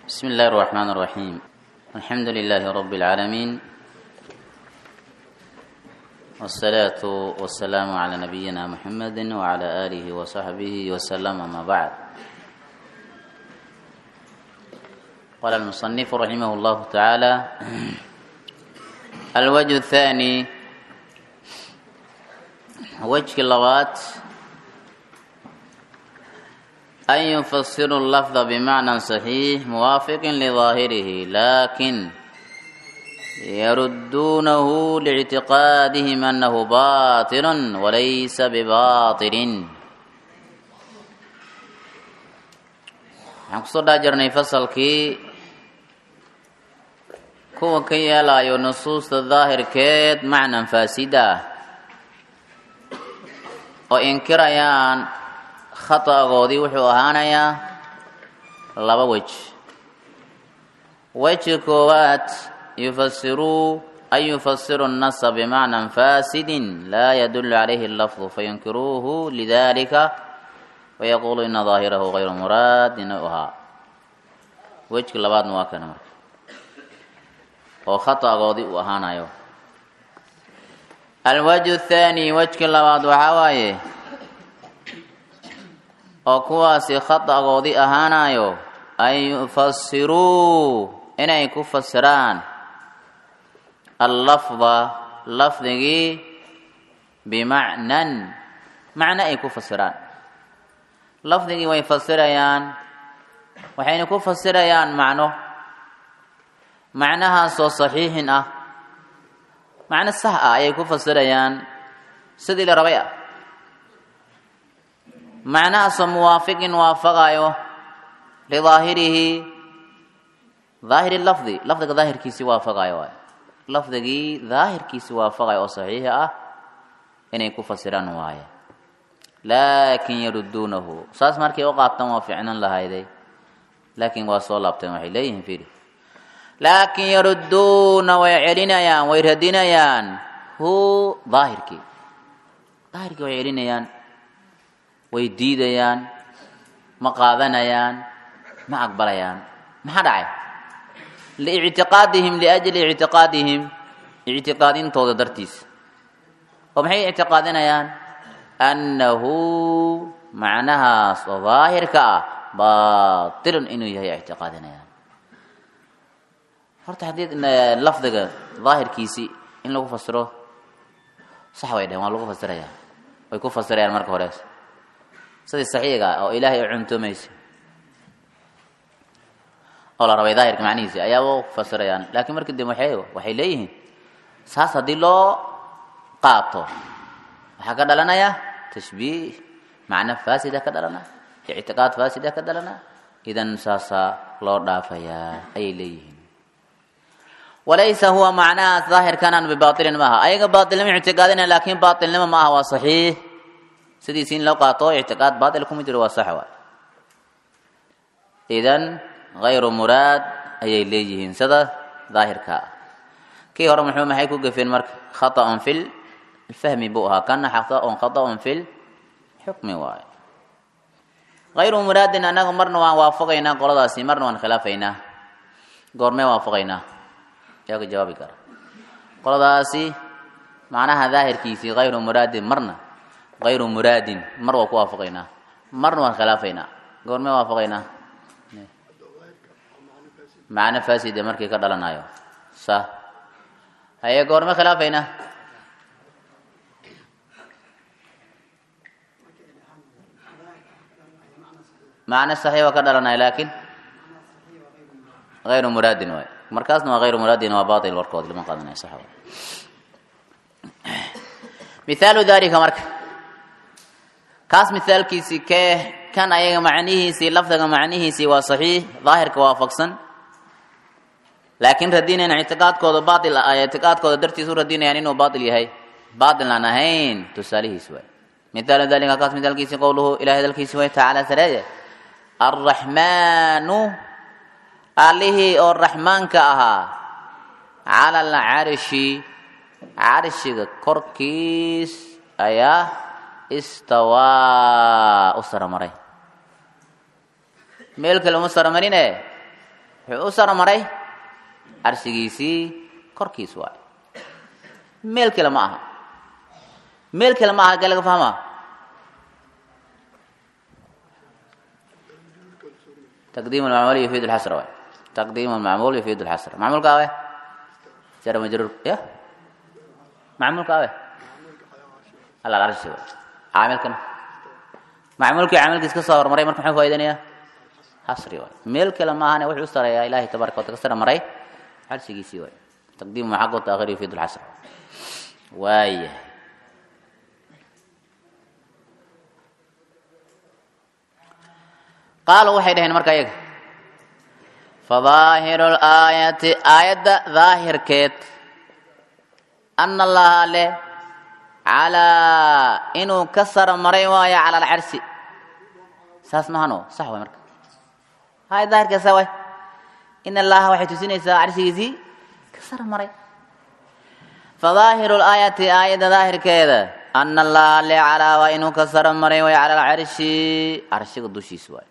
بسم الله الرحمن الرحيم الحمد لله رب العالمين والصلاة والسلام على نبينا محمد وعلى آله وصحبه وسلم ما بعد قال المصنف رحمه الله تعالى الوجه الثاني وجه اللغات أن يفسر اللفظ بمعنى صحيح موافق لظاهره لكن يردونه لاعتقادهم أنه باطل وليس بباطل. waxaan kusoo dhaajirnay fasalkii kuwa ka yeelayo nusuusta daahirkeed macnan faasida ah oo inkirayaan khata'goodii wuxuu ahaanayaa laba wej. wejka koowaad an yufasiru الnasa bimacnan fasidin laa yadulu calayhi اlafظu fayunkiruuhu lidalika wayaqulu ina daahirahu غayru muraad inuu ahaa. wejka labaadna waa kana marka oo khata'goodii uu ahaanayo. alwajhu الthaani wejka labaad waxaa waaye oo kuwaasi khata'goodii ahaanayo an yufasiruu inay ku fasiraan allafda lafdigii bimacnan macno ay ku fasiraan. lafdigii way fasirayaan waxayna ku fasirayaan macnahaasoo saxiixin ah, macno sax ah ayay ku fasirayaan sidii la rabay ah, macnahaasoo muwaafiqin waafaqayo lidaahirihi daahiri lafdi lafdiga daahirkiisii waafaqayo waay lafdigii daahirkiisii waafaqayo oo saxiixa ah inay ku fasiraan waaye. laakin yaruduunahu saas markay u qaabtaan waa ficnan lahayday laakiin waa soo laabteen waxay leeyihiin fiiri laakin yaruduuna way celinayaan way radinayaan hu daahirkii way celinayaan way diidayaan ma qaadanayaan ma aqbalayaan. maxaa dhacay? liictiqaadihim liajli ictiqaadihim ictiqaadintooda dartiis oo maxay ictiqaadinayaan annahu macnahaas oo daahirka ah baatilun inuu yahay ictiqaadinayaan. horta haddii lafdiga daahirkiisii in lagu fasiro sax way dhaheen waa lagu fasirayaa way ku fasirayaan marka hore sidii saxiiga oo ilaahay u cuntumaysa oo la rabay daahirka macnihiisa ayaa u fasirayaan. laakiin markii dambe waxay leeyihiin saas haddii loo qaato waxaa ka dhalanaya tashbiih macno faasida ka dhalana ictiqaad faasida ka dhalana idan saasaa loo dhaafayaa ayay leeyihiin. walaysa huwa macnahaas daahirkanan bibaatilin maaha ayaga baatilnimo ictiqaadina laakiin baatilnimo ma aha waa saxiix sidiisi in loo qaato ictiqaad baatil kuma jiro waa sax waay. idan غayru muraad ayay leeyihiin sida daahirka ah. kii hore maxay ku gafeen marka khata'un fil fahmi buu ahaa kana khata'un fil xukmi waay. غayru muraadin anaga marna waan waafaqaynaa qoladaasi marna waan khilaafaynaa. goormee waafaqaynaa yaa ka jawaabi kara? qoladaasi macnaha daahirkiisii غayru muraadin marna غayru muraadin mar waa ku waafaqaynaa marna waan khilaafaynaa. goormee waafaqaynaa? macno faasida markii ka dhalanayo sa haye goorme khilaafaynaa? macno saxiix waa ka dhalanaya laakiin غayru muraadin waay markaasna waa غayru muraadin waa baatil warkood lama qaadanayo sax waay. mithaalu dalika marka kaas mithaalkiisii kan ayaga macnihiisii lafdiga macnihiisii waa saxiix daahirka waafaqsan laakiin radinayna ictiqaadkooda baatil ictiqaadkooda dartiis u radinayaan inuu baatil yahay baatil aan ahayn tusaalihiis waay. mithaalu dalika kaas mithaalkiisii qowluhu ilahay hadalkiisi way tacaala sareeye arraxmaanu allihii oo raxmaanka ahaa cala alcarshi carshiga korkiis ayaa istawaa u saramaray meel kale uma saramarine wuxuu u sara maray carshigiisii korkiis waay meel kale ma aha meel kale ma aha gal laga fahmaa تقديم المعمول يفيد الحصر واي تقديم المعمول يفيد الحصر معمول كاوي جر مجرور يا معمول كاوي الله العرش عامل كم معمول كي عامل كيس صور مري مركم حفوا ايدنيا حصري واي ميل كلام انا وحي استر يا الهي تبارك وتعالى مري عرشي سي واي تقديم حق وتاخير يفيد الحصر واي قالوا waxay dhaheen marka iyaga fadahirul ayati ayada zahirkeed anna allaha la ala inuu kasara maray waaya ala al-arsi saas mahano sax way marka hay zahirka saway inna allaha waxay tusinaysaa arsigiisi kasara maray fadahirul ayati ayada zahirkeeda anna allaha la ala wa inuu kasara maray waaya ala al-arsi arshiga dushiisa waay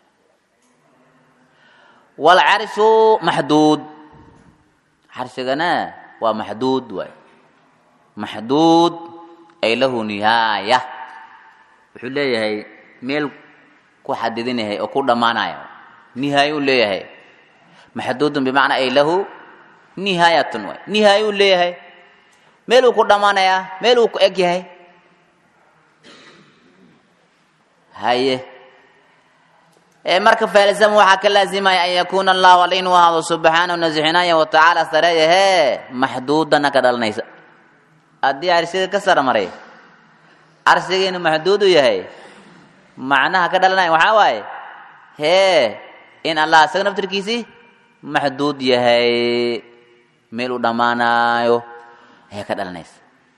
والعرش محدود عرشنا ومحدود واي محدود اي له نهايه wuxuu leeyahay meel ku xadidinahay oo ku dhamaanayo nihaayo leeyahay محدود بمعنى اي له نهايه واي نهايه leeyahay meel uu ku dhamaanaya meel uu ku eg yahay haye marka falsam waxa ka laazimay ay yakuna allah walin wa hada subhanahu nazihina wa ta'ala sarayahe mahdudan ka dalnaysa adii arsiga ka sar maray arsigeenu mahduud yahay macnaha ka dalnay waxa way he in allah asagna naftirkiisi mahduud yahay meel u dhamaanayo ay ka dalnaysa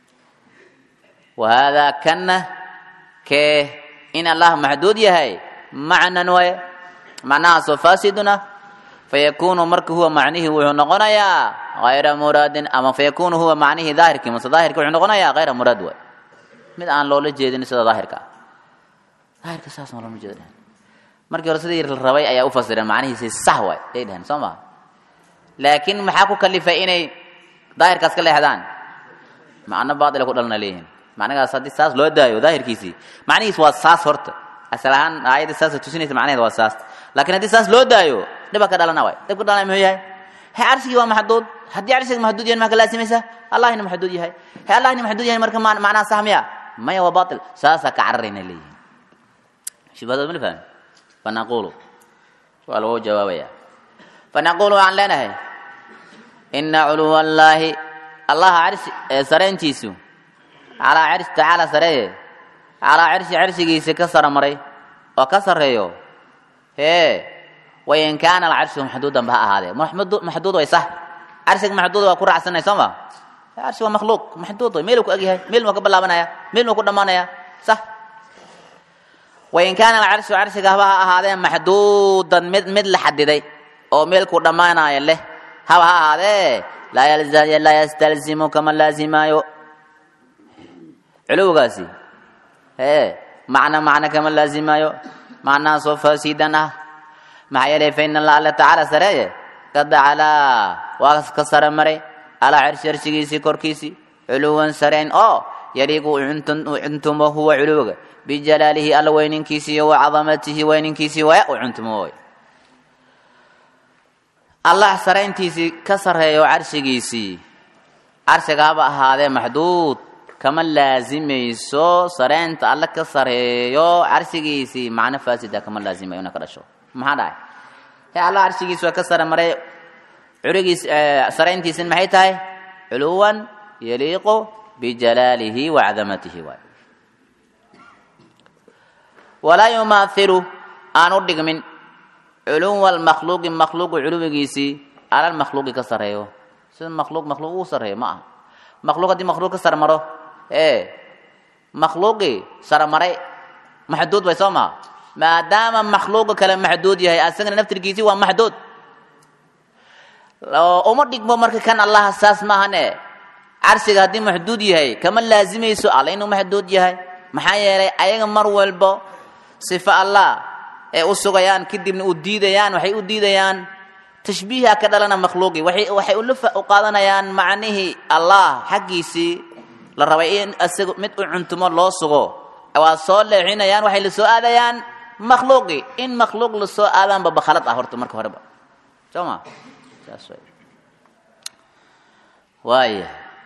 wa hada kana ke in allah mahduud yahay معنى نوي معناه فاسدنا فيكون مرك هو معنيه ونقنايا غير مراد اما فيكون هو معنيه ظاهر كما ظاهر ونقنايا غير مراد وي من ان لو لجيدين سدا ظاهرك ظاهرك اساس ما لو جيدين markii hore sidii rabay ayaa u fasiray macnihiisa sax way deedan Soomaa laakiin maxaa ku kalifay inay daahirkaas ka leexdaan macna baadil ku dhalna leeyihiin macnahaas hadii saas loo daayo daahirkiisi macnihiisa waa saas horta asalahan ayada saas tusinaysa macnaheedu waa saas laakiin hadii saas loo daayo dhiba ka dhalana way dib ka dhalana ma yahay hay arshigi waa maxduud hadii arshiga maxduud yahay ma kala laasimeysa allah inuu maxduud yahay hay allah inuu maxduud yahay marka macnaha sahmiya ma yawa baatil saasa ka carrayna leeyihiin shibada ma fahmin fanaqulu wala wuu jawaabaya fanaqulu an lanahay inna ulu wallahi allah arshi sarantiisu ala arsh ta'ala saraye على عرشي كسر مري وكسريو هي وين كان العرش محدودا بها هذا محدود ويصح عرشك محدود وكل عسنا يسمى عرش مخلوق محدود ميلك اجي ميل ما قبل بنايا ميل ما كنا منايا صح وين كان العرش عرشك بها هذا محدودا مثل حددي او ميلك دمانايا له هذا لا يستلزم كما لازم علو قاسي معنى كما لازم معنى صفة سيدنا ما يلي فإن الله تعالى سرية قد على وكسر مري على عرشي كوركيسي علوا سرين يليق عنتم وهو علوك بجلاله على وين كيسي وعظمته وين كيسي وعنتم الله سرين تيسي كسر هي عرشي عرشك هذا محدود كما لازم يسو سرنت الله كسريو عرشيسي معنى فاسده كما لازم يونه كدشو ما داي هي الله عرشيسي كسر مري عريس سرنتيسن ما هي تاي علوا يليق بجلاله وعظمته ولا يماثل ان ودغ من علو المخلوق مخلوق علوغيسي على المخلوق كسريو سن مخلوق سريو ما مخلوق دي مخلوق كسر مرو مخلوقي صار مري محدود ويسمى ما دام مخلوق كلام محدود يهي اسغنا نفتركيسي وا محدود لو امدك بمرك كان الله اساس ما هنه عرشي هدي محدود يهي كما لازم يسو على انه محدود يهي maxaa yeelay ayaga mar walba sifa allah ee u sugayaan kadibna u diidayaan waxay u diidayaan tashbiiha ka dhalana makhluuqi waxay u qaadanayaan macnihi allah xaqiisi la rabay in asagu mid u cuntumo loo sugo waa soo leexinayaan waxay la soo aadayaan makhluuqi in makhluuq la soo aadaan ba khalad ah horta marka horeba soma saas way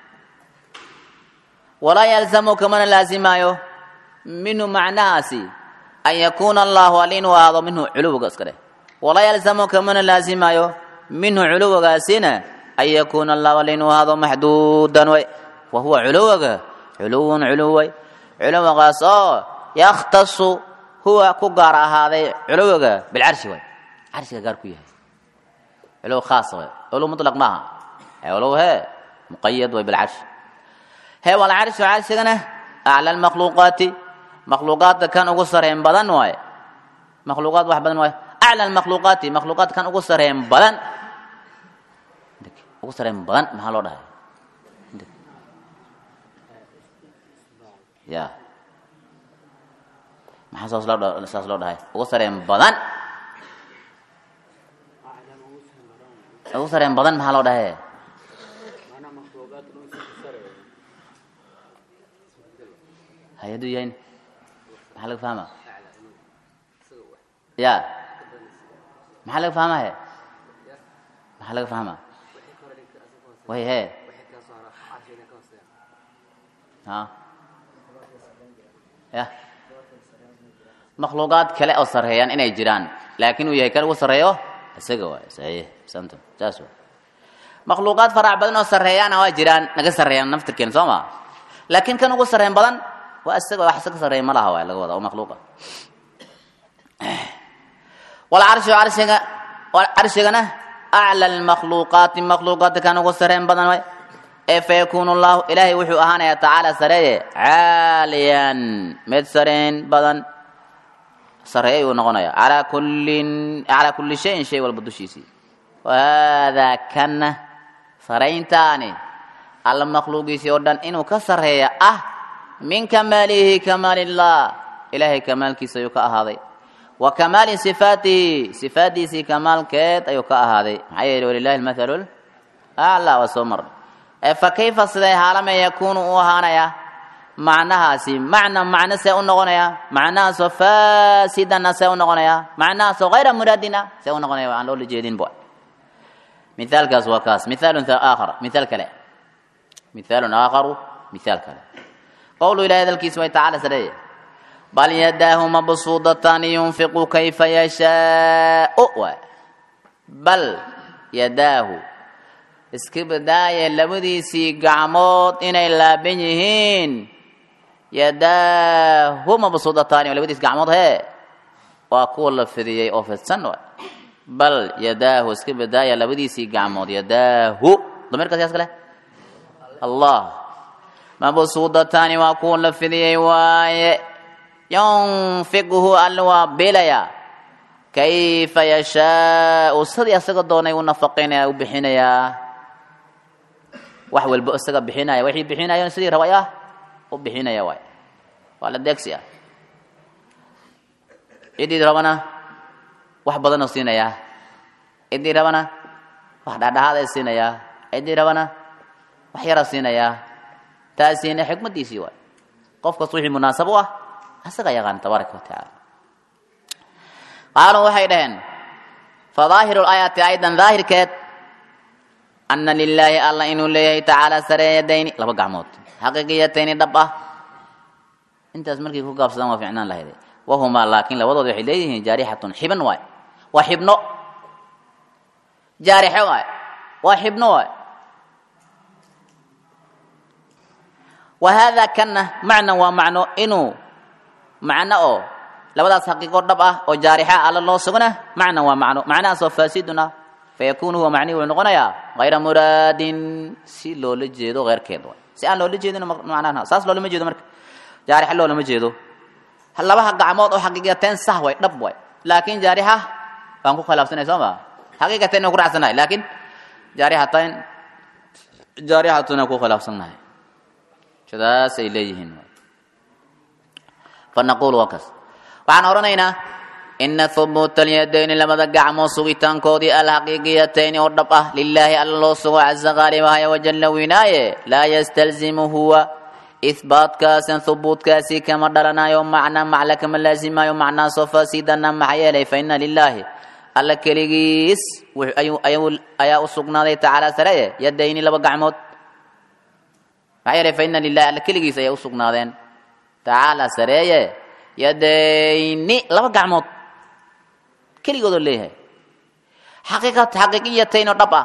wala yalzamu kama lazimayo minhu ma'naasi an yakuna allah alin wa hada minhu uluga iskale wala yalzamu kama lazimayo minhu uluga sina an yakuna allah alin wa hada mahdudan wa huwa uluga uluwan uluway uluga soo yakhtassu huwa ku gaar ahaaday uluga bil arshi way arshiga gaar ku yahay ulu khaas way ulu mutlaq maaha ulu he muqayyad way bil arshi he wal arshi arshigana a'la al makhluqati makhluqat kan ugu sareen badan way makhluqat wax badan way a'la al makhluqati makhluqat kan ugu sareen badan maxaa loo dhahay ya maxaa saas loo dhahay ugu sareen badan maxaa loo dhahay hayadu yayn maxaa laga fahmaa ya maxaa laga fahmaa maxaa laga fahmaa way he ha ya makhluuqaad kale oo sareeyaan inay jiraan laakiin uu yahay kan ugu sareeyo isaga waa saxiix santo taas makhluuqaad farac badan oo sareeyaan waa jiraan naga sareeyaan naftirkeen sooma laakiin kan ugu sareen badan waa isaga wax isaga sareey ma laha waa laga wada oo makhluuqa wal arshigana a'la al makhluuqat makhluuqat kan ugu sareen badan way fa yakunu allah ilahi wuxuu ahaanaya ta'ala sareeye aaliyan mid sareen badan sareey uu noqonaya ala kulli shay'in shay wal budushiisi wa hada kana sareeyntani al makhluuqiisi oo dhan inuu ka sareeya min kamalihi kamalillah ilahi kamalkiisa ayuu ka ahaaday wa kamali sifatihi kamalkeed ayuu ka ahaaday maxaa yeelay walillahi almathalul a'la wa sumar fa kayfa siday halama yakunu u ahaanaya macnahaasi macna see u noqonaya macnahaasoo faasidana see u noqonaya macnahaasoo hayra muraadina see u noqonaya aan loola jeedin bo mithaalkaas waa kaas mithaalun kale mithaalun aakharu mithaal kale qowlu ilahi hadalkiisa way tacaala sareeye bal yadaahu mabsuudatan yunfiqu kayfa yashaau bal yadaahu iska badaaya labadiisii gacmood inay laaban yihiin yadaahu mabsuudatan labadiis gacmood hee waa kuwa la fidiyey oo fidsan bal yadaahu iska badaaya labadiisii gacmood yadaahu damirkaas yaas kale allah mabsuudatan waa kuwa la fidiyey waaye yunfiquhu alwa bilaya kayfa yashaau sidii asaga doonay u nafaqeynaya u bixinayaa wax walba isaga bixinaya wixii bixinayaan sidii rabaya u bixinaya waay waa la deegsi idii rabana wax badan oo siinaya idii rabana wax dhaadhaad ay siinaya idii rabana wax yar siinaya taasina xikmadiisii waay qofkaas wixii munaasab u asaga yaqaan tabaaraka wa taala qaaluu waxay dhaheen fadaahiru aayati aydan daahirkeed anna lilaahi alla inuu leeyahay tacaala sareeyadayni laba gacmood xaqiiqiyatayni dhab intaas markii ku gaabsadaan waa ficnaan lahayd wahumaa laakiin labadooda waxay leeyihiin jaarixatun xiban waay waa xibno jaarixe waay waa xibno waay wa hada kana macna waa macno inuu macno oo labadaas xaqiiqo dhab oo jaarixa alla loo sugna macna waa macno macnahaasoo faasiduna fayakunu huwa macnihi wuxuu noqonayaa hayra muraadin si loola jeedo heyrkeed waay si aan loola jeedin macnaha saas loolama jeedo marka jaarixa loolama jeedo labaha gacmood oo xaqiiqateen sah way dhab way laakiin jaarixa waan ku khilaafsanay soo ma xaqiiqateen ku raacsanahay laakiin jaarihatuna ku khilaafsanahay sidaas ay leeyihiin fanaqulu wakas waxaan oranaynaa إن ثبوت اليدين لما ذقع موسويتان كودي الحقيقيتين والربأة لله الله سوى عز غالبها وجل وناية لا يستلزم هو إثبات كاسا ثبوت كاسي كما درنا يوم معنا معلك من لازم يوم معنا صفا سيدنا معيالي فإن لله الله كليس أيا أسقنا ذي تعالى سرية يدين لبقع موت معيالي فإن لله الله كليس أيا أسقنا ذي تعالى سرية يدين لبقع موت كلي يقول ليه حقيقيتين الربا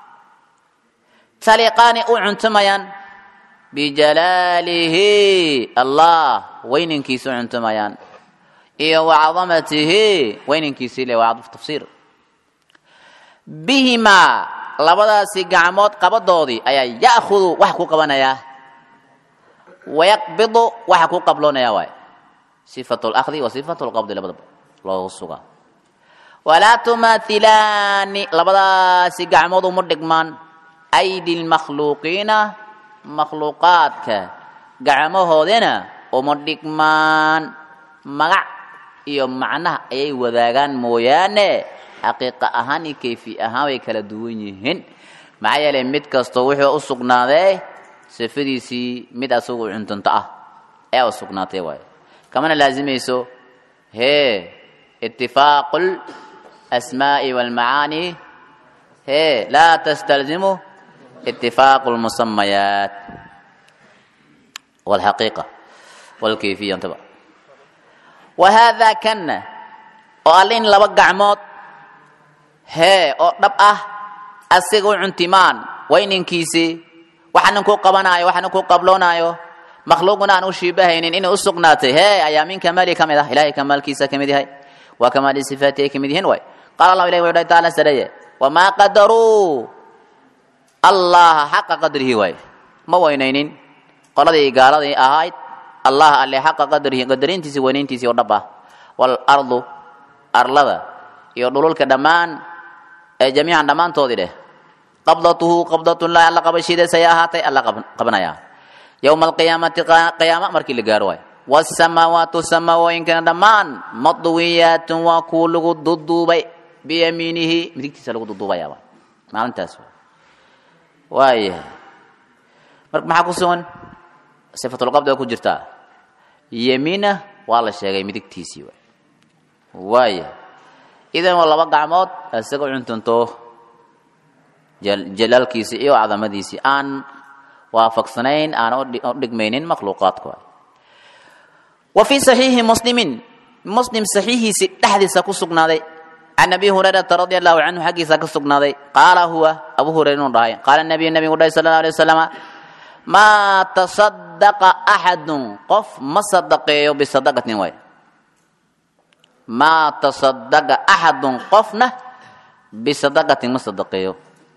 تليقان أعنتميان بجلاله الله وين كيسو عنتميان إيه وعظمته وين كيسي له وعظم تفسير بهما لبدا سيقعموت قبضودي أي يأخذ وحكو قبنايا ويقبض وحكو قبلونا يا واي صفة الأخذ وصفة القبض لبدا الله الصغى ولا تماثلان لبدا سيقعموت مردقمان أيدي المخلوقين مخلوقاتك قعموه دينا ومردقمان مقع يوم معناه أي وذاقان مويانة حقيقة أهاني كيفي أهاني كلا دوينيهن معايا لمد كستوحي أسقنا ذي سفريسي مد أسوق عنتنطأ أي أسقنا تيواي كمان لازم يسو هي اتفاق الأسماء والمعاني هي لا تستلزم اتفاق المسميات والحقيقة والكيفية انتبه وهذا كان وقالين لبقع موت هي ربأه أسيقوا عنتمان وين كيسي وحنكو قبنايو وحنكو قبلونايو مخلوقنا أنو شبهين إن أسقناته هي أيامين كمالي كمده إلهي كمال كيسا كمده هاي وكمال صفاته كمدهن واي قال الله إليه ويقول تعالى سرية وما قدروا الله حق قدره واي ما وينين قال ذي أهايت الله اللي حق قدره قدرين تسي وينين تسي وربا والأرض أرلذا يقولوا كدمان جميعا دمان تودي قبضته قبضة الله الله قبل شيء سياحته الله قبنايا يوم القيامة قيامة مركي لقارواي والسماوات السماوين كان دمان مطويات وكل ضدوبي بيمينه مديك تسألوا ضدوبي يا ما أنت أسوأ واي مرك maxaa ku sugan sifatul qabd ku jirta yamiina wala sheegay midigtiisi waay idan wala laba gacmood asagoo cuntanto jalalkiisi iyo cadamadiisi aan waafaqsanayn aan u dhigmaynin makhluuqaadka wa fi sahih muslim sahihiisi dhaxdiisa ku sugnaaday عن أبي هريرة رضي الله عنه حقي سكسقنا ذي قال هو أبو هريرة رضي قال النبي صلى الله عليه وسلم ما تصدق أحد قف ما صدقه بصدقة وي ما تصدق أحد قفنا بصدقة ما صدقه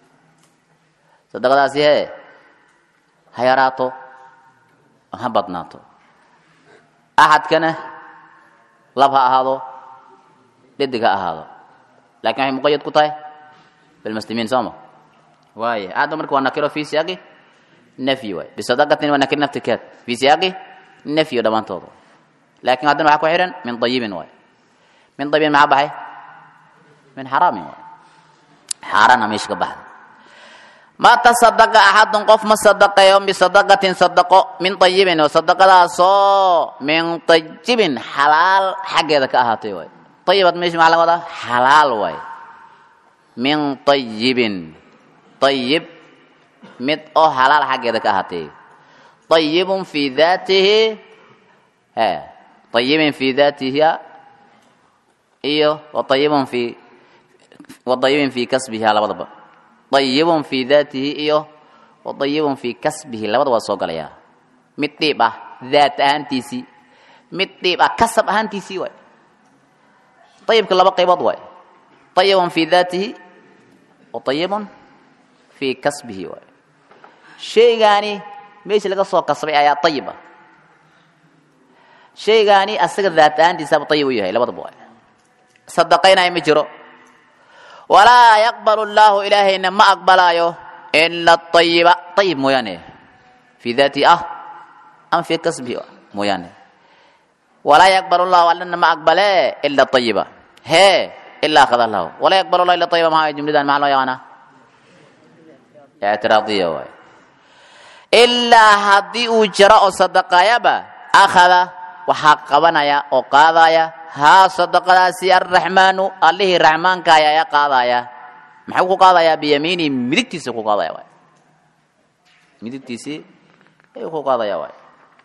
صدقة هي حياراته هبطناته أحد كان لبها هذا لدك هذا لكن هي مقيد كتاي بالمسلمين سامة واي هذا مركو نكره في سياق نفي واي بصدقة ونكر نفتكات في سياق نفي ودمان توضو لكن هذا معكو حيرا من طيب واي من طيب مع بحي من حرام واي حرام مش كبحث ما تصدق أحد قف ما صدق يوم بصدقة صدقه من طيب وصدق لا صو من طيب حلال حق ذاك أهاتي واي طيبة مش معلومة ده حلال واي من طيب مت أو حلال حاجة ده كهاتي طيب في ذاته طيب في ذاته إيوه وطيب في كسبه على وضبه طيب في ذاته إيوه وطيب في كسبه على وضبه سوق عليها متيبة ذات أنتيسي متيبة كسب أنتيسي واي طيب كلا بقي بضوي طيب في ذاته وطيب في كسبه واي شيء يعني ماشي لقى صوت كسب آيات طيبة شيء يعني أسقط ذاتان دي سب طيب وياه لا بضوي صدقينا يمجرو ولا يقبل الله إلهي إنما أقبل أيوه إلا الطيبة طيب مويانه في ذاته أم في كسبه مويانه ولا يقبل الله إنما أقبل إلا الطيبة هي إلا أخذ الله ولا يقبل الله إلا طيبا ما جملة مع الله يانا اعتراضية واي إلا هدي أجراء صدقة يبا أخذ وحقبنا يا وقاضا يا ها صدقة سي الرحمن الله الرحمن كايا يا قاضا يا محقو قاضا يا بيميني مدكتي سي قاضا يا واي مدكتي سي قاضا يا واي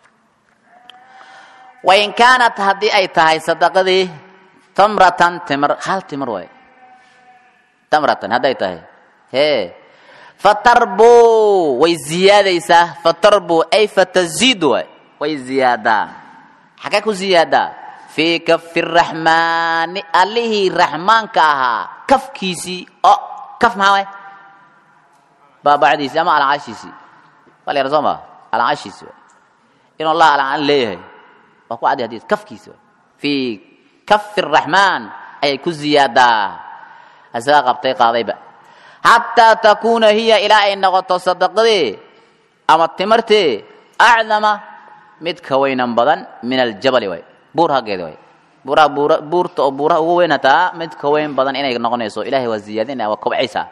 وإن كانت هدي أي تهي صدقة دي تمرة تمر هل تمر واي تمرة هذا أي تهي هي فتربو وزيادة يسا فتربو أي فتزيد وزيادة حكاكو زيادة في كف الرحمن عليه الرحمن كاها كف كيسي أو كف معاوي بابا عديسي أما على عاشيسي قال يا رزوما على عاشيسي إن الله على عن ليه وقو عدي حديث كف كيسي في كف الرحمن أي كزيادة أساق بطيقة غيبة حتى تكون هي إلى أن نغطى صدقتي أما التمرتي أعظم متكوينا بدن من الجبل وي بورها قيد وي بورها وينتا متكوين بدن إنا نغنيسو إلهي والزيادين وكب عيسى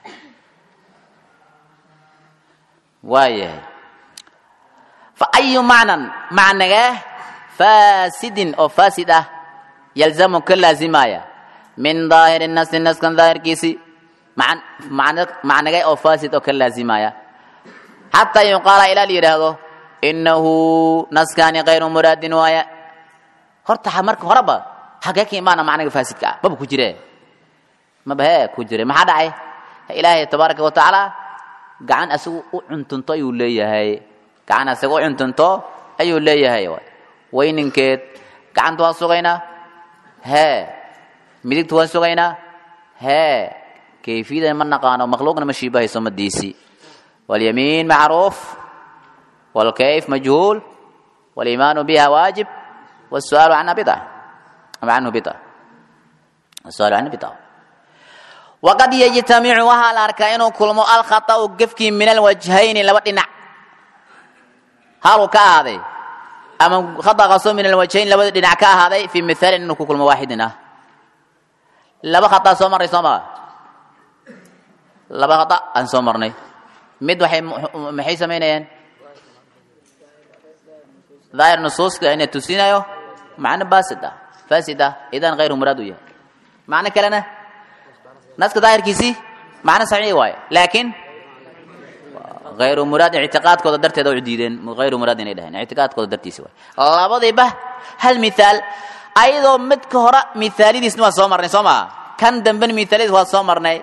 وايه فأي معنى فاسد أو فاسدة يلزم كل زماية من ظاهر الناس كان ظاهر كيسي معنى جاي أو فاسد أو كلا زمايا حتى يقال إلى ليرهو إنه نسكان غير مراد ويا هرت حمرك هربا حقيقي معنى فاسد كا بابو كجري ما به كجري ما حدا أي إلهي تبارك وتعالى قعن أسوء عنتنطو يولي هاي قعن أسوء عنتنطو أيولي هاي وين إنكت قعن تواسقينا ها ميدك تواسقينا ها كيفية من نقانو مخلوقنا مشي به سم الديسي واليمين معروف والكيف مجهول والإيمان بها واجب والسؤال عنها بدعة السؤال عنه بدعة وقد يجتمع وها الأركان كل ما الخطأ وقفك من الوجهين لبدنا هارو كهذا أما خطأ قصو من الوجهين لبدنا كهذا في مثال إنه كل ما واحدنا لبا خطأ سمر laba khata aan soo marnay mid maxay sameynayaan daahir nusuuska inay tusinayo macna fasida idan ghayru murad yahay macna kalena naska daahirkiisi macna saxiix waay laakiin ghayru murad i'tiqaadkooda darteeda u diideen ghayru murad inay dhahaan i'tiqaadkooda dartiisa waay labadiiba hal misaal ayadoo mid ka hore misaalidiisna waa soo marnay Soomaa kan dambe misaalidiis waa soo marnay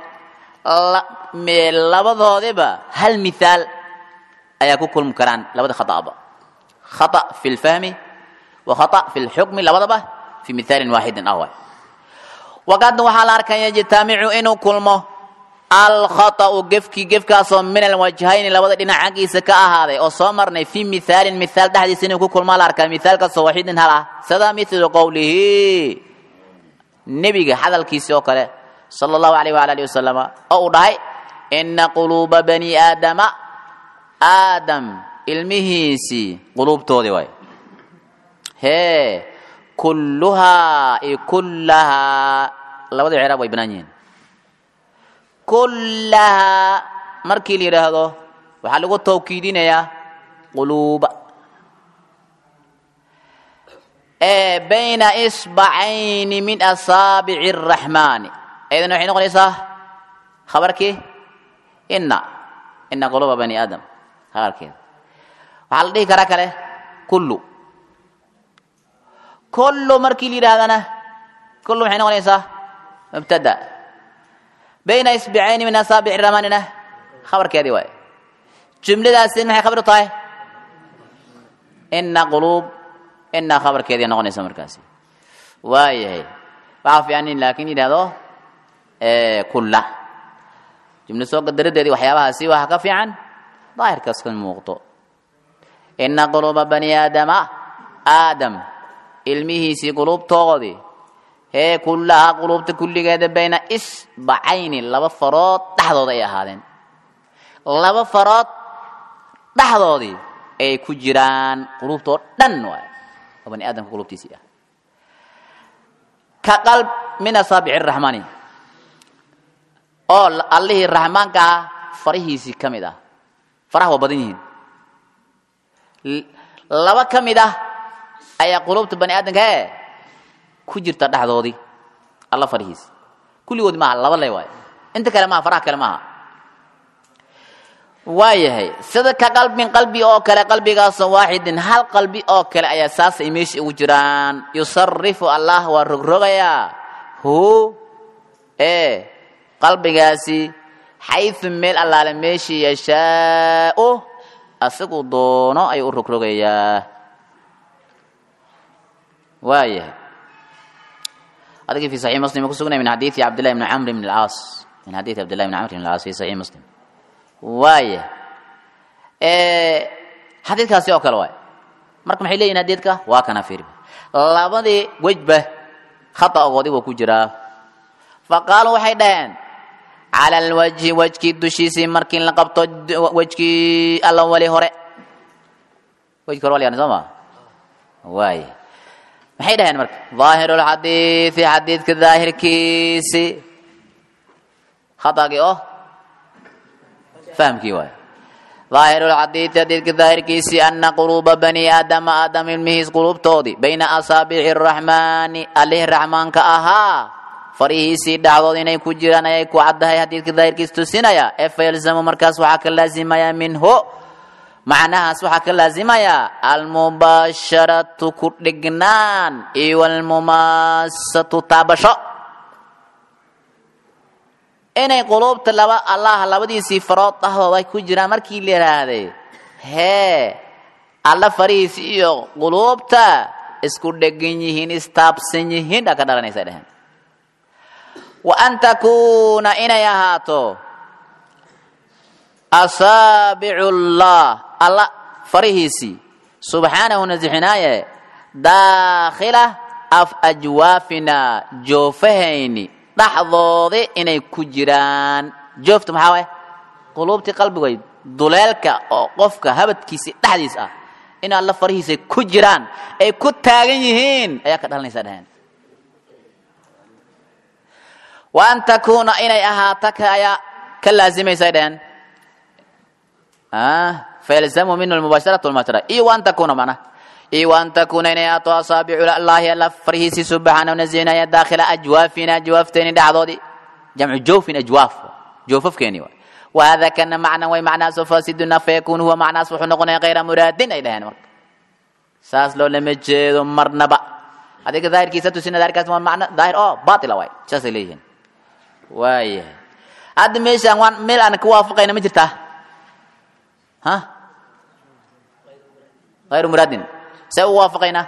labadoodiba hal misaal ayaa ku kulmi karaan labada khata fi الفهم وخطأ في الحكم labadaba في مثال واحد أول وقد وحال أركان يجتمع إنه كلمه الخطأ قفكاسو من الوجهين labada dhinac xaqiisa ka ahaaday oo soo marnay في مثال dhaxdiisa inuu ku kulmo arkaan misaalkaasoo waxiidin hal ah sida مثل قوله nabiga hadalkiisa oo kale صلى الله عليه وعلى آله وسلم أو داي إن قلوب بني آدم المهيسي قلوب تودي واي هي كلها لابد عرب ويبنانين كلها مركي لي رهدو وحلقوا التوكيدين يا قلوب بين إصبعين من أصابع الرحمن إذن وحين نقول إيسا خبرك إن قلوب بني آدم خبرك وحال دي كراك له كل مركي لي هذا كل وحين نقول إيسا مبتدأ بين إصبعين من أصابع الرحمن خبرك هذه واي جملة داسين ما هي خبر طاي إن خبرك هذه نقول إيسا مركاسي واي هي بعرف يعني لكن إذا كله جملة سوق الدردة وحيابها سوى كفي عن ظاهر كسكن موقطو إن قلوب بني آدم علمه سي قلوب توغدي هي كلها قلوب كل قاعدة بين إصبعين لبا فرات تحضر يا هذين لبا فرات تحضر أي كجيران قلوب تو دنوا بني آدم قلوب تسيا كقلب من أصابع الرحمن أول الله الرحمن كا فريه سي كمدا فرح وبدنه لوا كمدا أي قلوب بني آدم كه كجير تدح ذودي الله فريه كل يوم ما الله ولا يواي أنت كلامه فرح كلامه وايه سيده قلب من قلبي او كلا قلبي قاص واحد هل قلبي او كلا اي اساس ايميش وجران يصرف الله ورغرغيا هو قلبي قاسي حيث ميل الله لمشي يشاء اسقو دونو اي ورغرغيا وايه هذا في صحيح مسلم كسغنا من حديث عبد الله بن عمرو بن العاص من حديث عبد الله بن عمرو بن العاص في صحيح مسلم وايه حديثkaasi oo kale way marka maxay leeyihiin hadidka waa kana fiir labadii wajba khata ogoodi waa ku jira faqaalu waxay dhaheen ala alwajhi wajki dushisi markii la qabto wajki alla wali hore wajki hore wali sama way maxay dhaheen marka zaahirul hadith hadithka zaahirkiisi khataagi oo فهمكي واي ظاهر الحديث حديث ظاهر كيسي أن قلوب بني آدم المهيز قلوب تودي بين أصابع الرحمن عليه الرحمن كأها فريه سي دعوة إنه كجران يكو عدها حديث ظاهر كيس تسينا يا يلزم مركز وحك اللازم يا منه معناها سوحك اللازم يا المباشرة كردقنان والمماسة تابشا inay qulubta laba Allah labadiisi farood ah way ku jiraan markii la yiraahday alla fariisi iyo qulubta isku dhagan yihiin istaabsan yihiin ka dhalanaysa dhahan wa antakuna inay ahaato asabi'ullah alla fariisi subhanahu nazihinaye daakhila af ajwafina joofahayni dhaxdoode inay ku jiraan jooftu maxaa way qulubti qalbiga duleelka oo qofka habadkiisa dhaxdiis ah in alla farihiisa ku jiraan ay ku taagan yihiin ayaa ka dhalanaysa dhahan wa an takuna inay ahaataka ayaa ka laazimaysa dhahan فيلزم منه المباشرة والمباشرة وأن تكون معنا وأن تكون إنيات أصابع الله ألا فريسي سبحانه ونزينا يا داخل أجوافنا أجوافتين دعضودي جمع جوف أجواف جوفف كيني وهذا كان معنى ومعنى سفاسدنا فيكون هو معنى سبحانه غير مراد إلى هنا ساس لو لم يجد مرنبا هذا ظاهر كيسة تسين ظاهر كاسم معنى ظاهر باطل واي شاسليهن واي هذا ميشان وان ميل أنا كوافقين مجرته ها غير مراد سووا وافقنا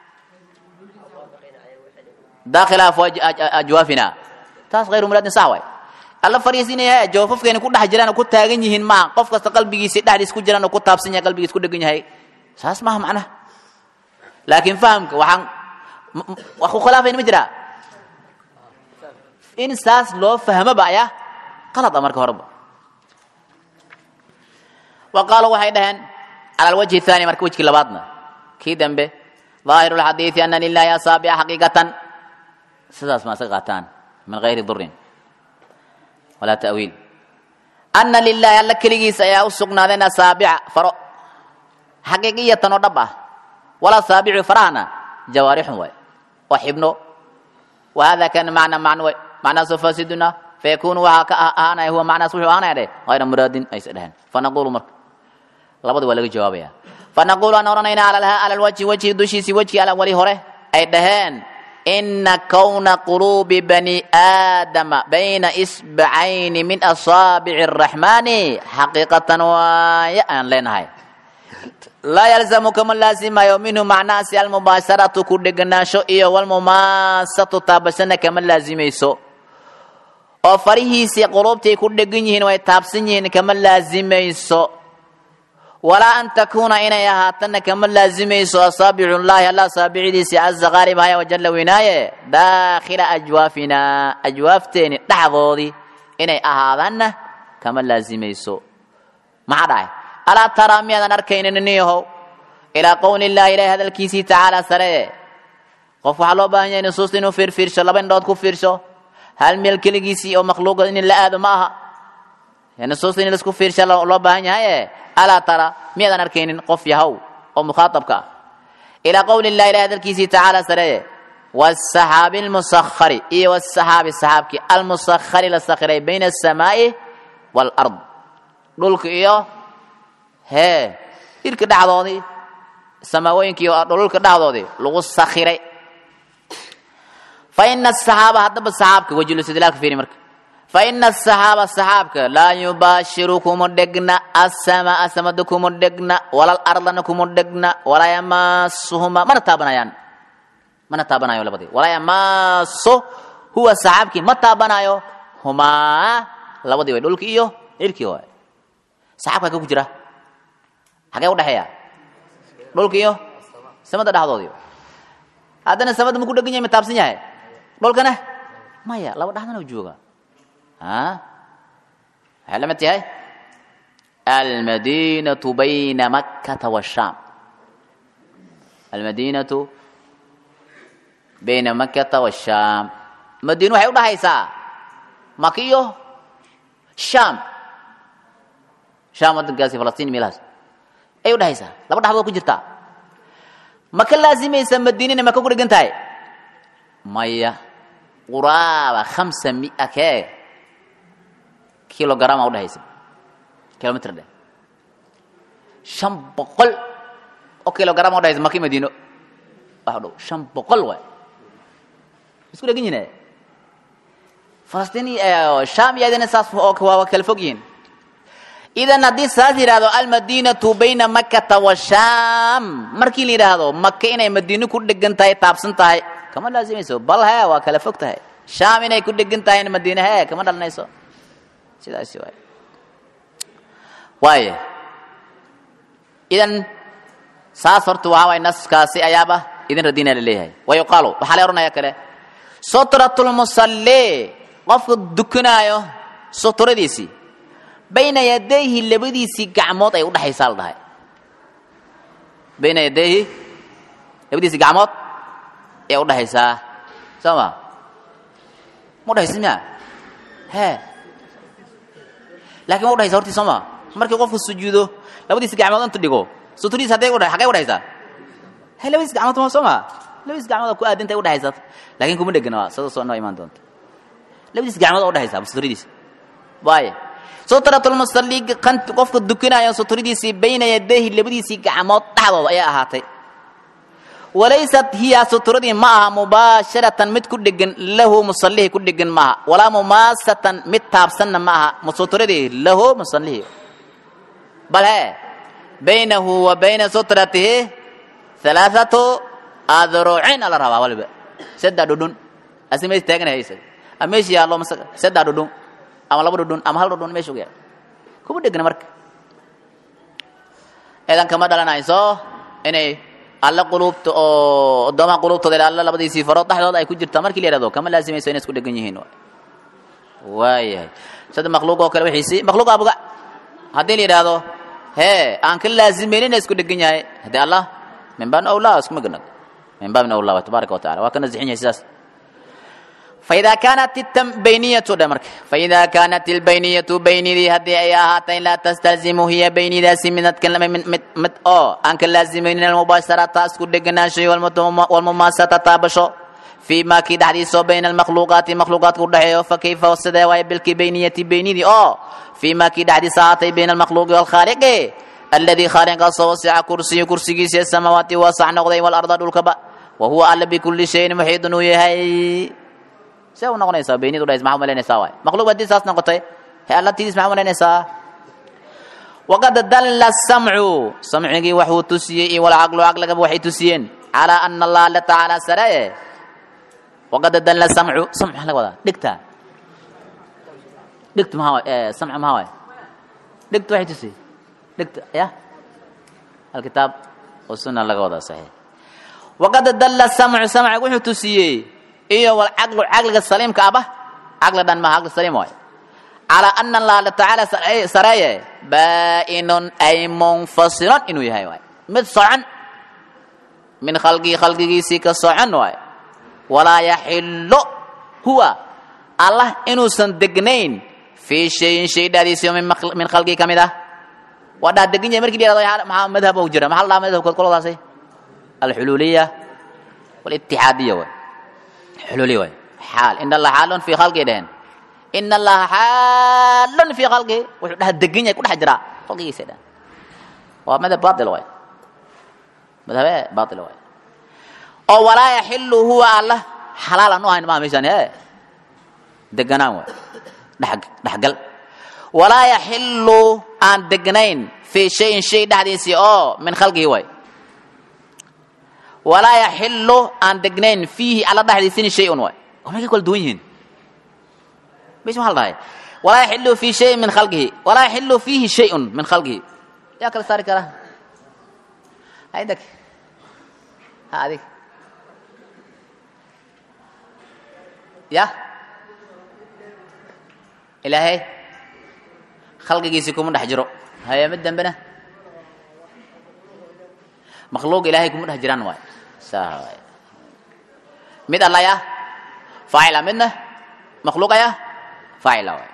داخل افواج اجوافنا تاس غير مراد ساوي الله فريسين يا جوففكين ku dhax jiraan ku taagan yihiin ma qof kasta qalbigiisa dhaxdiis ku jiraan ku taabsan yahay qalbigiisa ku dhagan yahay saas ma macna laakiin fahamka waxaan waxu khilaafeen ma jira in saas loo fahmo baaya qalad marka horba وقالوا وحيدهن على الوجه الثاني marka wajki labaadna kii dambe ظاهر الحديث أن لله أصابع حقيقة سداس ما سقطان من غير ضر ولا تأويل أن لله الله كلي سيأسقنا ذنا أصابع فرو حقيقية ودبة ولا أصابع فرعنا جوارح وحبنه وهذا كان معنى سفاسدنا فيكون وهكذا هو معنى سبحانه غير مراد أي سدهن فنقول مرك لابد ولا جوابها فنقول أن رأينا على الوجه وجه دشيس وجه على ولي هره أي دهان إن كون قلوب بني آدم بين إصبعين من أصابع الرحمن حقيقة ويأن لنا لا يلزم كما لازم يومينه معنى سي المباشرة كردقنا شوئي والمماسة تابسنا كما لازم يسو وفريهي قلوبتي كردقنيهن ويتابسنيهن كما لازم يسو ولا أن تكون إنا يهاتن كما لازم يسو أصابع الله الله أصابع ديسي عز غارب هيا وجل وناية داخل أجوافنا أجوافتين لحظوذي إنا أهاذن كما لازم يسو مع رأي ألا ترى ميانا نركين ننيهو إلى قول الله إلى هذا الكيسي تعالى سريه qof waxa loo baahan yahay nusuusta inuu fiirsho laba indhood ku fiirsho hal meel keligiisii oo makhluuqa in la aado ma aha nusuusta in la isku fiirsho loo baahan yahay alaa tara miyadan arkaynin qof yahow oo mukhaatabka ah ila qawli llahi ila hadalkiisii tacaala sareye والسحاب المسخر إيه والسحاب السحابك المسخر للسخري بين السماء والأرض دولك إيه هي إلك دعوة السماوين كيو دولك دعوة لغو السخري فإن السحابة حتى بالسحابك وجل سدلاك في مرك فإن السحابك لا يباشركم الدقنا السماء سمدكم الدقنا ولا الأرض نكم الدقنا ولا يمسهما من تابنا يعني mana taabanayo labadii walaa yamaaso huwa saxaabkii ma taabanayo humaa labadii way dhulkii iyo cirkii way saxaabka ka ku jira xagee u dhaxeeya dhulkii iyo samada dhaxdoodii haddana samada ma ku dhagan yahay ma taabsan yahay dhulkana maya laba dhaxdana u jooga علمت هاي المدينة بين مكة والشام المدينة بين مكة والشام مدينة waxay u dhaxaysaa Makiyo Sham Sham waddankaasi Falastiin meelahaas ay u dhaxaysaa laba dhaxdood ku jirta Maka laazimaysa Madiinana Maka ku dhigan tahay maya quraaba 500 kilogram u dhaxaysa kilometer dhe 500 kilogram u dhaxaysa Maka Madiino wax dhow 500 way isku dhagan yihiin Falastiin Sham yaadana saas oo kala fog yihiin idan hadii saas yiraahdo al-Madiinatu bayna Makkah wa Sham markii la yiraahdo Makka inay Madiino ku dhigan tahay taabsan tahay kama laazimayso bal ha waa kala fog tahay Sham inay ku dhigan tahay Madiina ha kama dhalanayso sidaas waaye idan saas hortu waa way naskaasi ayaaba idan radina leeyahay way qaalo waxa la oranaya kale sutratul musalli qofku dukanaayo sutradiisi bayna yadayhi labadiisi gacmood ay u dhaxaysaa dhahay bayna yadayhi labadiisi gacmood ay u dhaxaysaa sama ma dhaxaysina he laakiin u dhaxaysaa horti sama markii qofku sujuudo labadiisi gacmood inta dhigo sutradiisi haday u dhaxay xagee u dhaxaysaa he labadiisi gacmood ma sama labadiisi gacmood ku aadintay u dhaxaysaa laakiin kuma dhigana sida soo noo iman doonto labadiis gacmood oo dhaxaysa sutradiis waaye sutratul musalli kan qofka dukanaayo sutradiisi bayna yadayhi labadiisi gacmood dhaxdooda ay ahaatay walaysat hiya sutradii ma aha mubasharatan mid ku dhigan lahu musallihi ku dhigan ma aha wala mumasatan mid taabsanna ma aha musutradii lahu musallihi bal he baynahu wa bayna sutratihi thalathatu adru'in ala rawa walba sadda dudun asimay taaganaysa ameeshi yaa loo masaka sadda dudun ama laba dudun ama hal dudun meeshu yaa kuma dhigna marka eedan kama dhalanayso inay alla qulubta oo dama qulubtooda alla labadiisi faro dhaxdooda ay ku jirta markii la yiraahdo kama laazimayso inay isku dhigan yihiin waayahay sadda makhluuq oo kale wixiisi makhluuq abuga hadii la yiraahdo he aan ka laazimaynin inay isku dhigan yahay hadii allah min baan awla isku magna من باب الله تبارك وتعالى وكان زحين يساس فإذا كانت البينية دمرك فإذا كانت البينية بين ذي هذه آياتين لا تستلزم هي بين ذا سمنة كلمة من أنك لازم من المباشرة تسكت دقناشي والمماسة تابشو فيما كيد حديث بين المخلوقات كلها فكيف والصدى بالكبينية بين ذي فيما كيد حديث بين المخلوق والخالق الذي خالق وسع كرسي السماوات وسع نقضي والأرض الكبا وهو أعلى بكل شيء محيط ويهي سوى نقول نسا بيني دولا اسمعوا ملين نسا مخلوق بدي ساس نقطة هي الله تيجي اسمعوا ملين نسا وقد دل السمع سمعي وحو تسيء والعقل عقلك بوحي تسيين على أن الله تعالى سرائه وقد دل السمع سمع لك وضع دكت ما هو سمع ما هو دكت وحي تسيء دكت يا الكتاب والسنة لك وضع صحيح وقد دل السمع وحو تسيء إيه والعقل عقلك السليم كأبه عقل دان ما عقل السليم واي على أن الله تعالى سرايا بائن أي منفصل إنه يهاي واي متصعن من خلقي سيك الصعن واي walaa yaxillu huwa allah inuusan degnayn fii shayin shay dhexdiisa min khalqii ka mid ah waa dhaa degan yahay markii la maxaa madhab uu jira maxaa la dhahaa madhabkood koladaasi alxululiya walitixaadiya waay xululiya waay xaal in allaha xaalun fii khalqii dhehen in allaha xaalun fii khalqii wuxuu dhaha degan yahay ku dhex jiraa khalqigiisa dhehen waa madhab baatil waay madhabe baatil waay oo walaa yaxillu huwa allah xalaal aan u ahayn maa meeshaan deganaan waay dhexgal walaa yaxillu aan degnayn fii shayin shay dhexdiisii oo min khalqihi waay walaa yaxillu aan degnayn fiihi alla dhexdiisini shay-un waay waa markay kala duwan yihiin meesha maxaa la dhahay walaa yaxillu fii shayin min khalqihi walaa yaxillu fiihi shay-un min khalqihi yaa kala saari kara haydak ha adig ya ilaahay khalqigiisii kuma dhex jiro haye mid dambena makhluuq ilaahay kuma dhex jiraan waay saa waay mid allaya faacila midna makhluuqaya faacila waay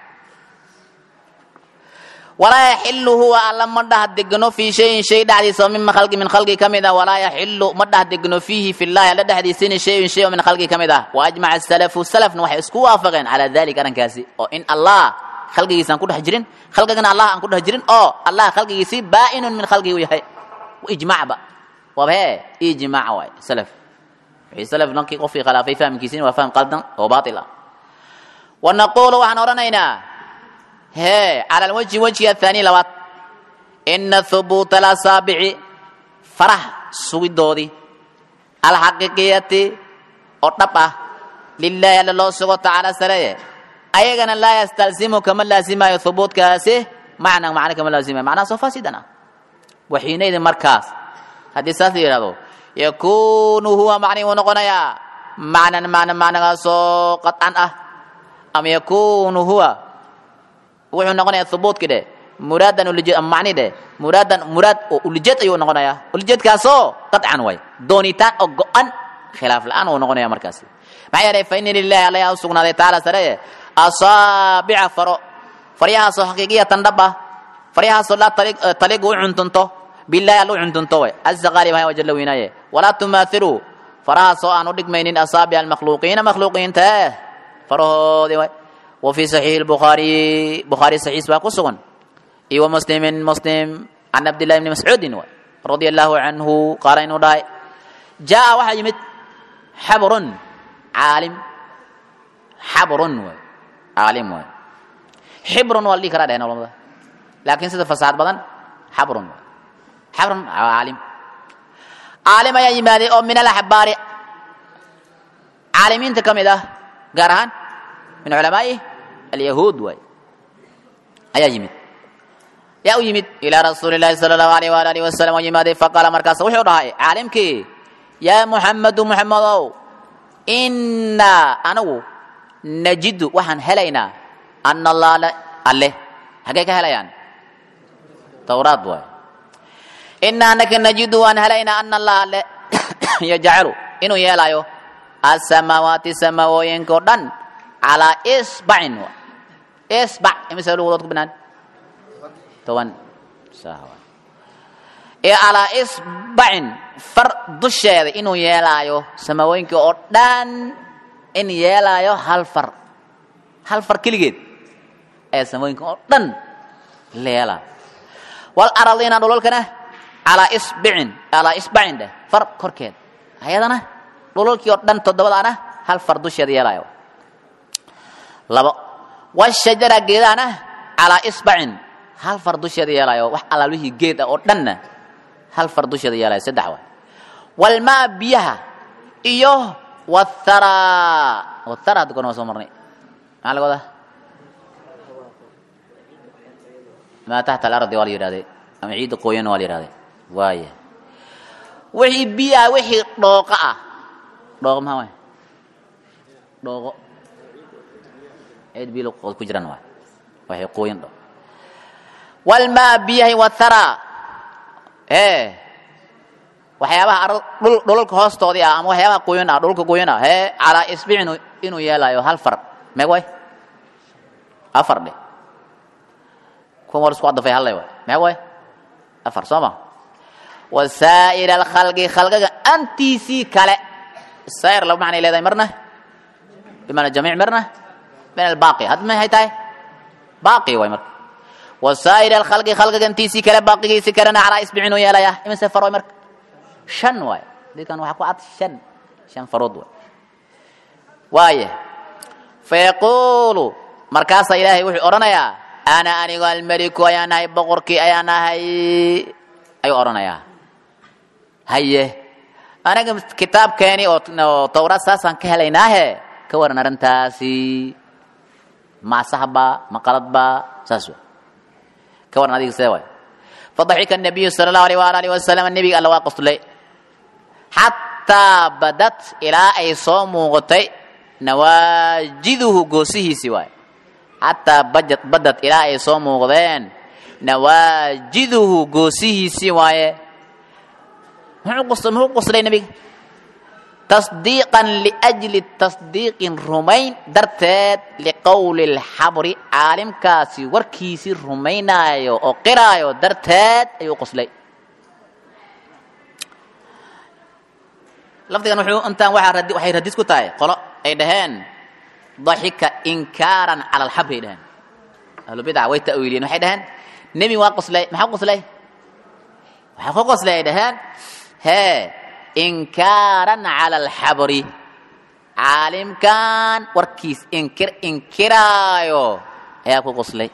walaa yaxillu huwa alla ma dhah degno fii shayin shay dhexdiisa min khalqi ka mid ah walaa yaxillu ma dhah degno fiihi fi llahi alla dhexdiisini shayun shay min khalqi ka mid ah wa ajmaca asalafu salafna waxay isku waafaqeen calaa dalika arrinkaasi oo in allah khalqigiisaan ku dhex jirin khalqigana allah aan ku dhex jirin oo allah khalqigiisii baa'inun min khalqihi uu yahay ijmacba waaba hee ijmaac waay salaf wixii salaf nankii qofkii khilaafay fahmkiisina waa faham qaldan oo baatil ah wanaquulu waxaan odhanaynaa hee cala alwajhi wajhiga athaani labaad ina hubuuta alasaabici faraha sugidoodii alxaqiiqiyati oo dhab ah lilaahi alla loo sugo tacaala sareeye ayagana laa yastalzimu kama laazimayo hubuudkaasi macna kama laazimayo macnaha soo faasidan ah waxiinaydi markaas haddii saas la yidhahdo yakuunu huwa macnihi uu noqonayaa macnagaasoo qadcan ah ama yakuunu huwa wuxuu noqonayaa hubuudkii dheh muraadan ulijeed ama macni dheh muraad oo ulijeed ayuu noqonayaa ulijeedkaasoo qadcan way doonitaan oo go-an khilaaf la-aan uu noqonaya markaasi maxaa yeelay fa ina lilahi alla yaa u sugnaaday tacaala sareye asaabica faro faryahaasoo xaqiiqiyatan dhab ah faryahaasoo laa taligu u cuntunto bilahi alla u cuntunto way caza qaalib haya wajalla weynaaye walaa tumaahiluu farahaasoo aan u dhigmaynin asaabica almakhluuqiina makhluuqiinta farahoodii way wa fii saxiixi lbukhaariyi bukhaari saxiis baa ku sugan iyo wa muslimin muslim can cabdillahi bni mascuudin way radia allahu canhu qaala inuu dhahay jaa waxaa yimid xabrun caalim xabrun way caalim way xibrun waa la dhihi karaa dhehen culamada laakiin sida fasaxad badan xabrun way xabrun caalim caalim ayaa yimaaday oo min alaxbaari caalimiinta ka mid ah gaar ahaan min culamaa'i alyahuud way ayaa yimid yaa u yimid ilaa rasuuli llahi sala allahu alayh waala alihi wasalam oo yimaaday faqaala markaas wuxuu dhahay caalimkii yaa muxamedu muxamedow innaa anagu najidu waxaan helaynaa ana allaala alle hagee ka helayaan tawraad waay innaa anaka najidu waan helaynaa ana allah alle yajcalu inuu yeelaayo asamaawaati samawooyinka o dhan calaa isbacin isbac imise lugudood ku banaan 10 ee calaa isbacin far dusheeda inuu yeelaayo samawooyinka oo dhan in yeelaayo hal far keligeed ee samawooyinka oo dhan leela wal aradiina dhululkana calaa isbacin dheh far korkeed ayadana dhululkii oo dhan 7 hal far dusheeda yeelaayo 2 washajara geedana calaa isbacin hal far dusheeda yeelaayo wax alaalwihii geed ah oo dhanna hal far dusheeda yeelaayo 3 waay walmaa biyaha iyo wathara hadda goorma soo marnay maxaa laga wadaa maa taxta alardi waa la yidhahday ama ciidda qoyan waa la yidhahday waaya wixii biyaha wixii dhooqa ah dhooqo maxaa waay dhooqo ciid biyo ku jiraan waay waxay qoyan dhooq walmaa biyahi wathara waxyaabaha dhulka hoostoodii ah ama waxyaabaha qoyan ah dhulka qoyan ah calaa isbicin inuu yeelayo hal far meeqway afar dhe kuwa isku adafay hal way meeqway afar sooma wasaa'ir alkhalqi khalqiga antiisi kale saa'ir laba macna leedahay marna bimana jamiic marna min albaaqi had ma haytay baaqi way marka wasaa'ir alkhalqi khalqiga antiisi kale baaqigiisi kalena calaa isbicin inuu yeelayo imse far way marka shan way dikan waxa ku cad shan farood way waaye fayaqulu markaasa ilaahay wuxuu oranayaa ana anigu almaliku ayaan ahay boqorkii ayaan ahay ayuu oranayaa haye anaga kitaabkeeni oo tawraad saasaan ka helaynaahe ka waran arrintaasi ma saxba ma qaladba saas way ka waran adiga see way fadaxika النبي صلى الله عليه وآله وسلم النبي الله واقصلي حتى بدت إلى أي صوم غطي نواجذه قوسه سواي حتى بدت إلى أي صوم غضين نواجذه قوسه سواي هو قصلي النبي تصديقا لأجل التصديق الرمين درتات لقول الحبر عالم كاسي وركيسي الرمينايو أو قرايو درتات أيو قصلي لفظي نحو أنت وحي رديس كتاي قال أي دهان ضحك إنكارا على الحبر دهان أهل بدع ويتأويلين وحي دهان نبي واقصلي ما حق قصلي وحق قصلي دهان إنكارا على الحبر عالم كان وركيس إنكرايو هي أكو قصلي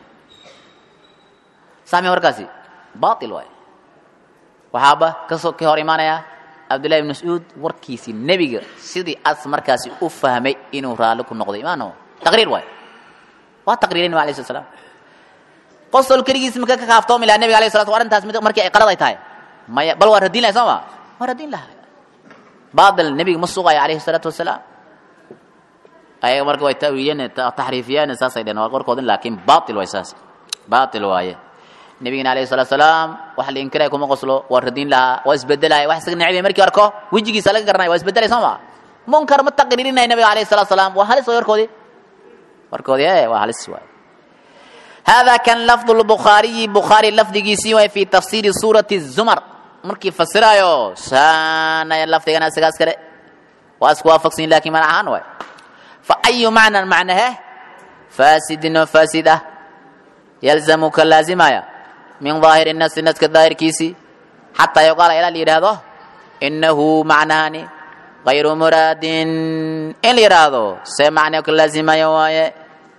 سامي وركاسي باطل واي وحابة كسو كهور إيمانيا عبد الله بن مسعود وركيسي النبي سيدي أسمر كاسي أفهمي إنو رالكو النقض إيمانه تقرير واي وتقريرين عليه الصلاة والسلام قصة الكريس مكاكا كافتوم إلى النبي عليه الصلاة والسلام وأنت مركي إقرار تاي بل وردين لها سوا وردين لها بعض النبي مصوغي عليه الصلاة والسلام أي مركو يتأويين تحريفيان أساسا إذن وقرقودين لكن باطل وإساس باطل وآيه نبينا عليه الصلاة والسلام وحل إنكره كما قصلوا وردين لها واسبدلها وحسق النعيم مركي وركو ويجي سالك قرناي واسبدلها سوا منكر متقرين النبي عليه الصلاة والسلام وهل سوى وركودي وهل سوى هذا كان لفظ البخاري بخاري لفظ جيسي في تفسير سورة الزمر مركي فسرايو سانا اللفظ كان اسغاس كره واسكوا فقسين لكن معناها نوع فاي معنى معناه فاسد وفاسده يلزمك اللازمه من ظاهر الناس كظاهر كيسي حتى يقال الى الإرادة انه معناني غير مراد الإرادة سمعناك اللازمه يوايه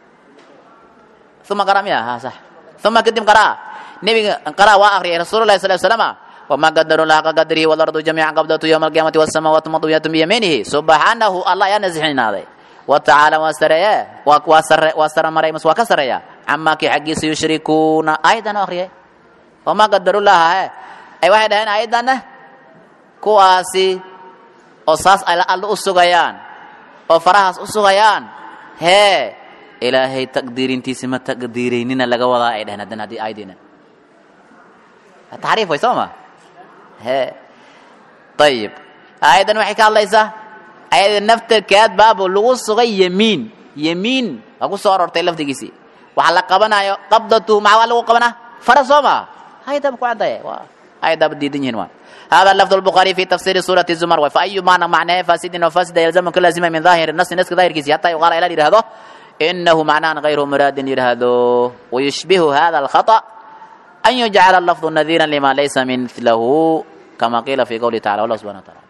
ثم قرأ ها صح ثم قدم قرأ نبي قرأ واخر رسول الله صلى الله عليه وسلم وما قدر الله قدره والأرض جميعا قبضته يوم القيامة والسماوات مطويات بيمينه سبحانه الله ينزحنا هذا وتعالى واسر مريم وكسر عما كي حقي سيشركون أيضا أخرى وما قدر الله أي واحد هنا أيضا كواسي أساس على الأسوغيان وفرحس أسوغيان هي إلهي تقديرين تسمى تقديرين لغا وضع أيضا هنا دي أيضا تعريف ويسوما هي طيب أيضا وحكى الله إذا أيضا نفتر كاد بابو لغوص غي يمين أقول صور أرتي لفتي كيسي وحلا قبنا قبضته مع والو قبنا فرصوما هيدا بقوا عندها هيدا بديدين هنوان هذا اللفظ البخاري في تفسير سورة الزمر فأي معنى معناه فاسد وفاسد يلزم كل لازمة من ظاهر النص ظاهر كيسي حتى يقال إلى لهذا إنه معناه غير مراد لهذا ويشبه هذا الخطأ أن يجعل اللفظ نذيرا لما ليس مثله كما قيل في قوله تعالى والله سبحانه وتعالى